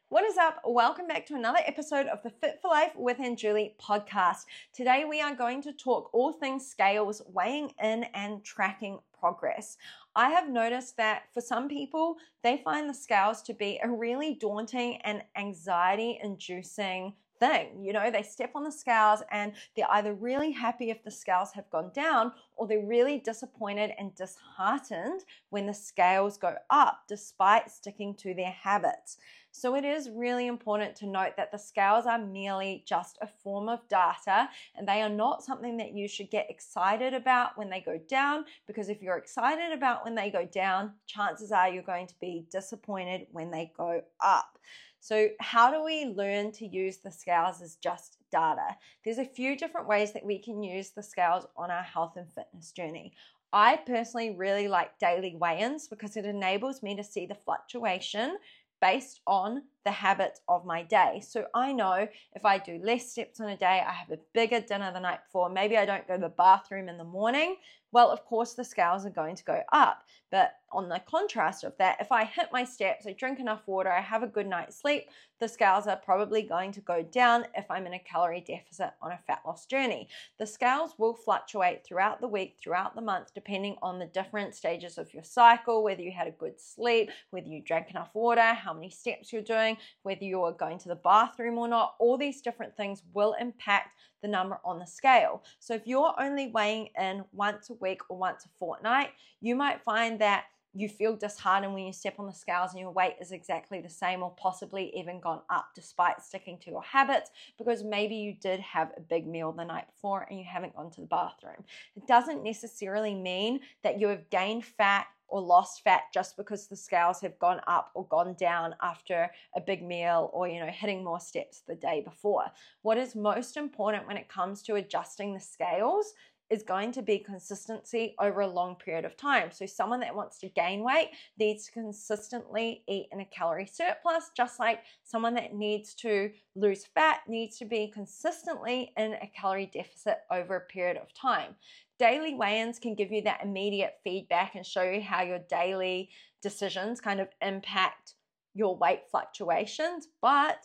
What is up? Welcome back to another episode of the Fit for Life with Julie podcast. Today we are going to talk all things scales, weighing in and tracking progress. I have noticed that for some people, they find the scales to be a really daunting and anxiety-inducing thing. You know, they step on the scales and they're either really happy if the scales have gone down or they're really disappointed and disheartened when the scales go up despite sticking to their habits. So it is really important to note that the scales are merely just a form of data and they are not something that you should get excited about when they go down, because if you're excited about when they go down, chances are you're going to be disappointed when they go up. So how do we learn to use the scales as just data? There's a few different ways that we can use the scales on our health and fitness journey. I personally really like daily weigh-ins because it enables me to see the fluctuation based on the habits of my day. So I know if I do less steps on a day, I have a bigger dinner the night before, maybe I don't go to the bathroom in the morning, well, of course, the scales are going to go up. But on the contrast of that, if I hit my steps, I drink enough water, I have a good night's sleep, the scales are probably going to go down if I'm in a calorie deficit on a fat loss journey. The scales will fluctuate throughout the week, throughout the month, depending on the different stages of your cycle, whether you had a good sleep, whether you drank enough water, how many steps you're doing, whether you're going to the bathroom or not. All these different things will impact the number on the scale. So if you're only weighing in once a week or once a fortnight, you might find that you feel disheartened when you step on the scales and your weight is exactly the same or possibly even gone up despite sticking to your habits, because maybe you did have a big meal the night before and you haven't gone to the bathroom. It doesn't necessarily mean that you have gained fat or lost fat just because the scales have gone up or gone down after a big meal or, hitting more steps the day before. What is most important when it comes to adjusting the scales is going to be consistency over a long period of time. So someone that wants to gain weight needs to consistently eat in a calorie surplus, just like someone that needs to lose fat needs to be consistently in a calorie deficit over a period of time. Daily weigh-ins can give you that immediate feedback and show you how your daily decisions kind of impact your weight fluctuations, but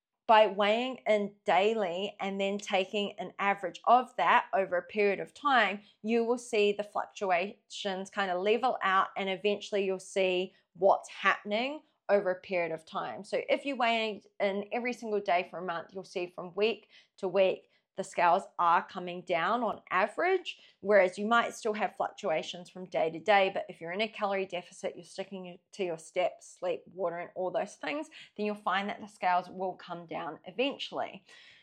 by weighing in daily and then taking an average of that over a period of time, you will see the fluctuations kind of level out and eventually you'll see what's happening over a period of time. So if you weigh in every single day for a month, you'll see from week to week the scales are coming down on average, whereas you might still have fluctuations from day to day. But if you're in a calorie deficit, you're sticking to your steps, sleep, water, and all those things, then you'll find that the scales will come down eventually.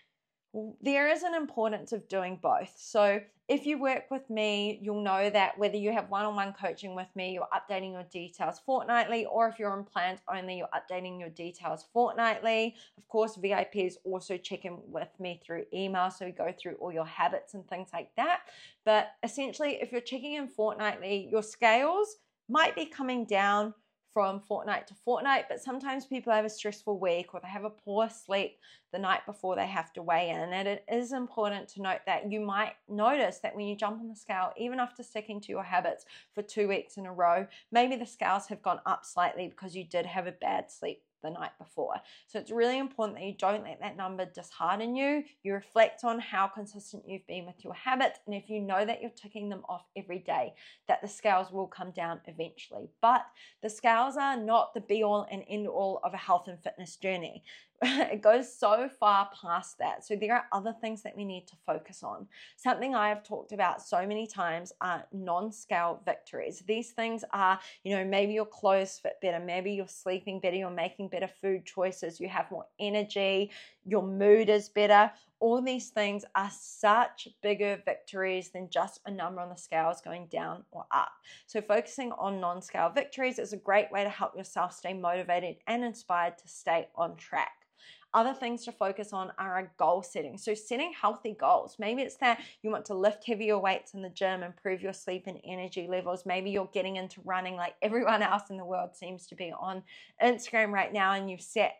There is an importance of doing both. So if you work with me, you'll know that whether you have one-on-one coaching with me, you're updating your details fortnightly, or if you're on plans only, you're updating your details fortnightly. Of course, VIPs also check in with me through email, so we go through all your habits and things like that. But essentially, if you're checking in fortnightly, your scales might be coming down from fortnight to fortnight, but sometimes people have a stressful week or they have a poor sleep the night before they have to weigh in. And it is important to note that you might notice that when you jump on the scale, even after sticking to your habits for 2 weeks in a row, maybe the scales have gone up slightly because you did have a bad sleep the night before. So it's really important that you don't let that number dishearten you. You reflect on how consistent you've been with your habits, and if you know that you're ticking them off every day, that the scales will come down eventually. But the scales are not the be-all and end-all of a health and fitness journey. It goes so far past that. So there are other things that we need to focus on. Something I have talked about so many times are non-scale victories. These things are, maybe your clothes fit better, maybe you're sleeping better, you're making better food choices, you have more energy, your mood is better. All these things are such bigger victories than just a number on the scales going down or up. So focusing on non-scale victories is a great way to help yourself stay motivated and inspired to stay on track. Other things to focus on are a goal setting. So setting healthy goals. Maybe it's that you want to lift heavier weights in the gym, improve your sleep and energy levels. Maybe you're getting into running like everyone else in the world seems to be on Instagram right now, and you've set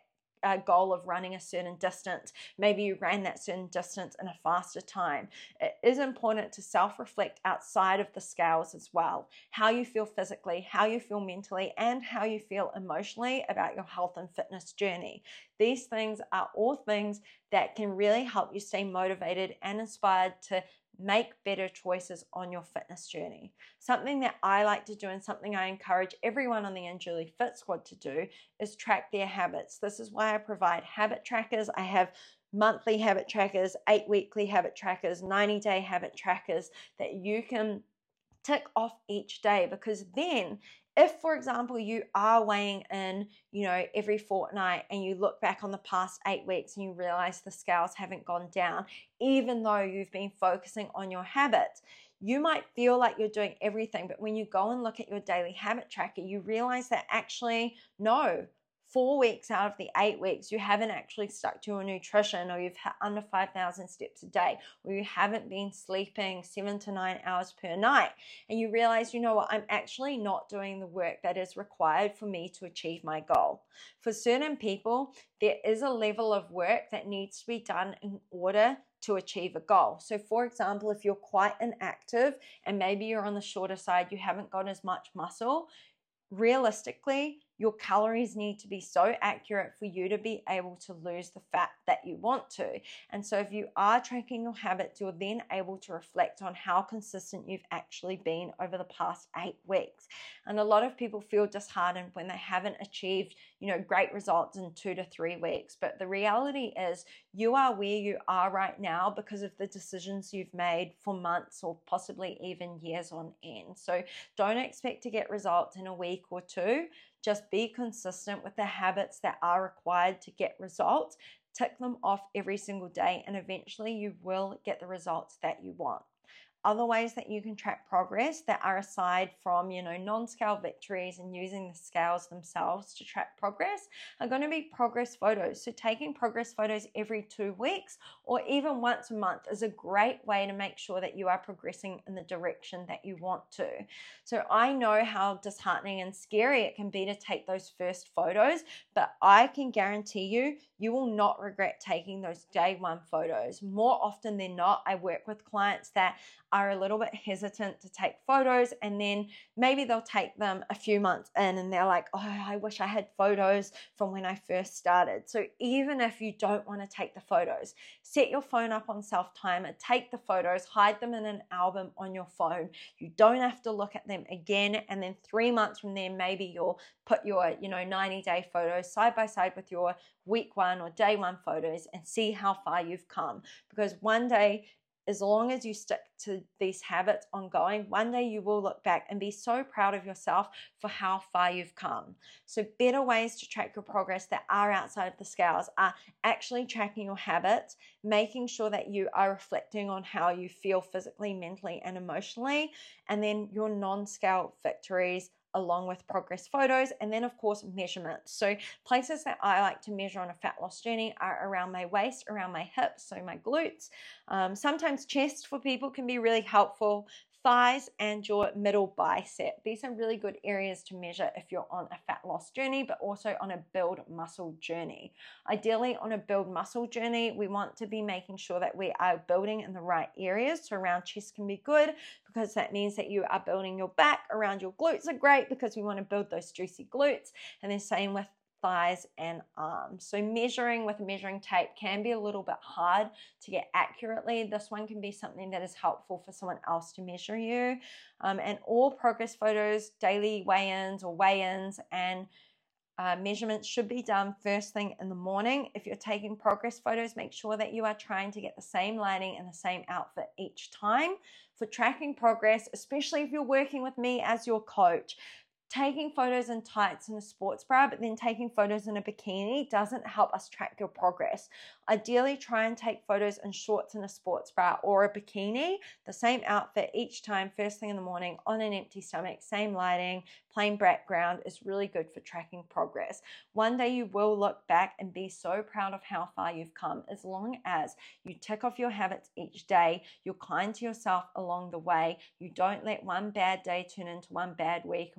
a goal of running a certain distance. Maybe you ran that certain distance in a faster time. It is important to self-reflect outside of the scales as well. How you feel physically, how you feel mentally, and how you feel emotionally about your health and fitness journey. These things are all things that can really help you stay motivated and inspired to make better choices on your fitness journey. Something that I like to do and something I encourage everyone on the Julie Fit Squad to do is track their habits. This is why I provide habit trackers. I have monthly habit trackers, 8 weekly habit trackers, 90-day habit trackers that you can tick off each day, because then if, for example, you are weighing in, every fortnight and you look back on the past 8 weeks and you realize the scales haven't gone down, even though you've been focusing on your habits, you might feel like you're doing everything. But when you go and look at your daily habit tracker, you realize that actually, no, 4 weeks out of the 8 weeks, you haven't actually stuck to your nutrition, or you've had under 5,000 steps a day, or you haven't been sleeping 7 to 9 hours per night. And you realize, you know what, I'm actually not doing the work that is required for me to achieve my goal. For certain people, there is a level of work that needs to be done in order to achieve a goal. So for example, if you're quite inactive and maybe you're on the shorter side, you haven't got as much muscle, realistically, your calories need to be so accurate for you to be able to lose the fat that you want to. And so if you are tracking your habits, you're then able to reflect on how consistent you've actually been over the past 8 weeks. And a lot of people feel disheartened when they haven't achieved, great results in 2 to 3 weeks. But the reality is you are where you are right now because of the decisions you've made for months or possibly even years on end. So don't expect to get results in a week or two. Just be consistent with the habits that are required to get results. Tick them off every single day, and eventually you will get the results that you want. Other ways that you can track progress that are aside from, non-scale victories and using the scales themselves to track progress are going to be progress photos. So taking progress photos every 2 weeks or even once a month is a great way to make sure that you are progressing in the direction that you want to. So I know how disheartening and scary it can be to take those first photos, but I can guarantee you, you will not regret taking those day one photos. More often than not, I work with clients that are a little bit hesitant to take photos, and then maybe they'll take them a few months in and they're like, oh, I wish I had photos from when I first started. So even if you don't want to take the photos, set your phone up on self-timer, take the photos, hide them in an album on your phone. You don't have to look at them again, and then 3 months from there, maybe you'll put your 90-day photos side by side with your week one or day one photos and see how far you've come. Because one day, as long as you stick to these habits ongoing, one day you will look back and be so proud of yourself for how far you've come. So better ways to track your progress that are outside of the scales are actually tracking your habits, making sure that you are reflecting on how you feel physically, mentally, and emotionally, and then your non-scale victories along with progress photos, and then of course measurements. So places that I like to measure on a fat loss journey are around my waist, around my hips, so my glutes. Sometimes chest for people can be really helpful, thighs, and your middle bicep. These are really good areas to measure if you're on a fat loss journey, but also on a build muscle journey. Ideally, on a build muscle journey, we want to be making sure that we are building in the right areas. So around chest can be good because that means that you are building your back. Around your glutes are great because we want to build those juicy glutes. And then same with thighs and arms. So measuring with a measuring tape can be a little bit hard to get accurately. This one can be something that is helpful for someone else to measure you. And all progress photos, daily weigh-ins or weigh-ins and measurements should be done first thing in the morning. If you're taking progress photos, make sure that you are trying to get the same lighting and the same outfit each time. For tracking progress, especially if you're working with me as your coach, taking photos in tights and a sports bra, but then taking photos in a bikini doesn't help us track your progress. Ideally, try and take photos in shorts and a sports bra or a bikini, the same outfit each time, first thing in the morning, on an empty stomach, same lighting, plain background is really good for tracking progress. One day you will look back and be so proud of how far you've come, as long as you tick off your habits each day, you're kind to yourself along the way, you don't let one bad day turn into one bad week and one bad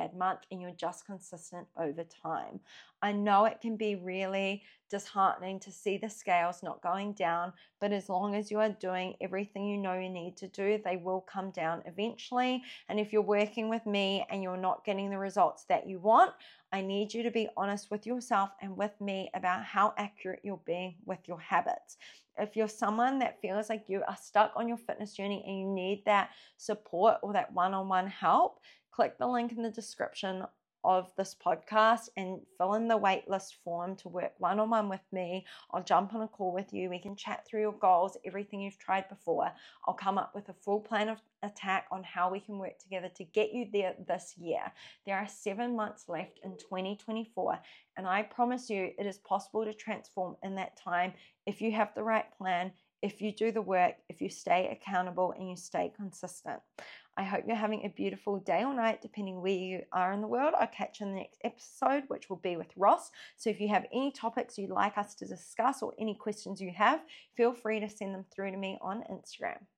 bad month and you're just consistent over time. I know it can be really disheartening to see the scales not going down, but as long as you are doing everything you know you need to do, they will come down eventually. And if you're working with me and you're not getting the results that you want, I need you to be honest with yourself and with me about how accurate you're being with your habits. If you're someone that feels like you are stuck on your fitness journey and you need that support or that one-on-one help, click the link in the description of this podcast and fill in the waitlist form to work one-on-one with me. I'll jump on a call with you. We can chat through your goals, everything you've tried before. I'll come up with a full plan of attack on how we can work together to get you there this year. There are 7 months left in 2024, and I promise you it is possible to transform in that time if you have the right plan, if you do the work, if you stay accountable and you stay consistent. I hope you're having a beautiful day or night, depending where you are in the world. I'll catch you in the next episode, which will be with Ross. So if you have any topics you'd like us to discuss or any questions you have, feel free to send them through to me on Instagram.